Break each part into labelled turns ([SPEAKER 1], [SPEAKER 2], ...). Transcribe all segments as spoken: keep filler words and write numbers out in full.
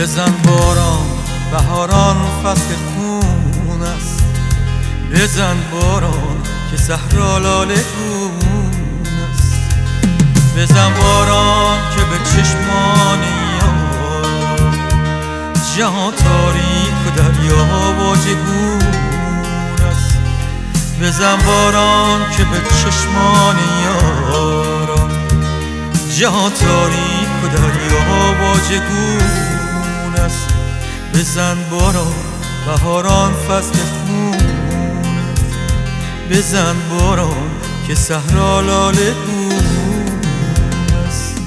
[SPEAKER 1] بزن باران بهاران فصل خون است، بزن باران که صحرا لاله گون است، بزن باران که به چشمان یار جهان تاریک و دریا واژگون است، بزن باران که به چشمان یار جهان تاریک و دریا واژگون است، بزن باران بهاران فصل خون است، بزن باران که صحرا لاله گون است.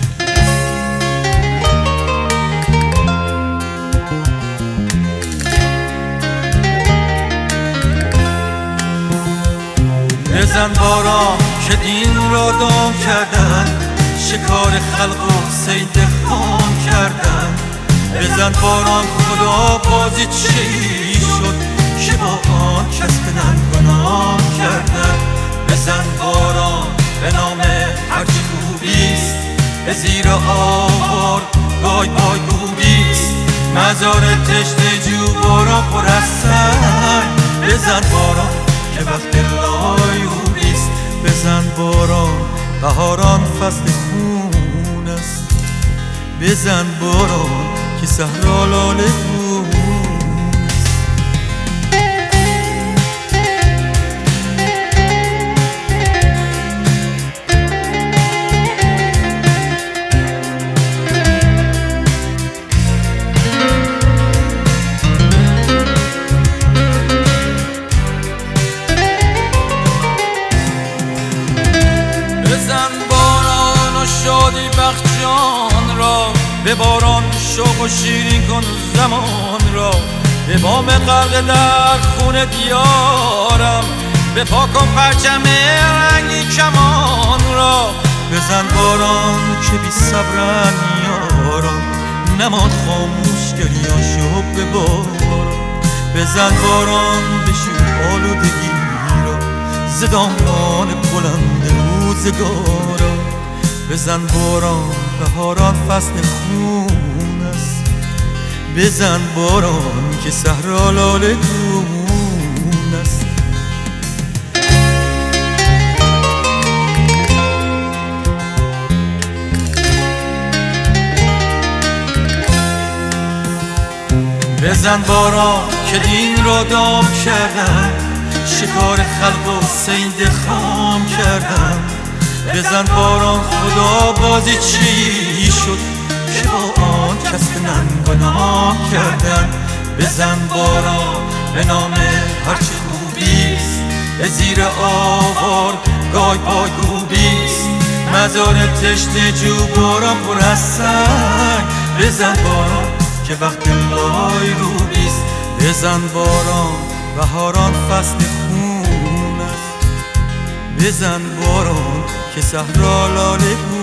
[SPEAKER 1] بزن باران که دین را دام کردن، شکار خلق و صید خام کردن، بزن باران خدا بازی چی شد که با آن کس بدن گناه کردن، بزن باران به نام هرچی خوبیست، به زیر آوار گای پای گوبیست، مزار تشنه جو باران پر از سنگ، بزن باران که وقت لایوبیست، بزن باران بهاران فصل خون است، بزن باران که صحرا لاله گون است. بزن باران و شادی بخش جان را، به باران شوق و شیرین کن زمان را، به بام غرق در خون دیارم به پاک کن پرچم رنگی کمان را، بزن باران که بی صبرن یاران نماند خاموش گریاشو به باران، بزن باران بشور آلودگی را ز دامان بلند روزگارا، بزن باران بهاران فصل خون است، بزن باران که صحرا لاله گون است. بزن باران که دین را دام کردن، شکار خلق و صید خام کردن، بزن باران خدا بازی چی شد که با آن کس من گناه کردن، بزن باران به نام هرچی خوبیست، به زیر آوار گای پای گوبیست، مزار تشنه جو باران پر از سنگ، بزن باران که وقت لای روبیست، بزن باران بهاران فصل خون است، بزن باران که صحرا لاله گون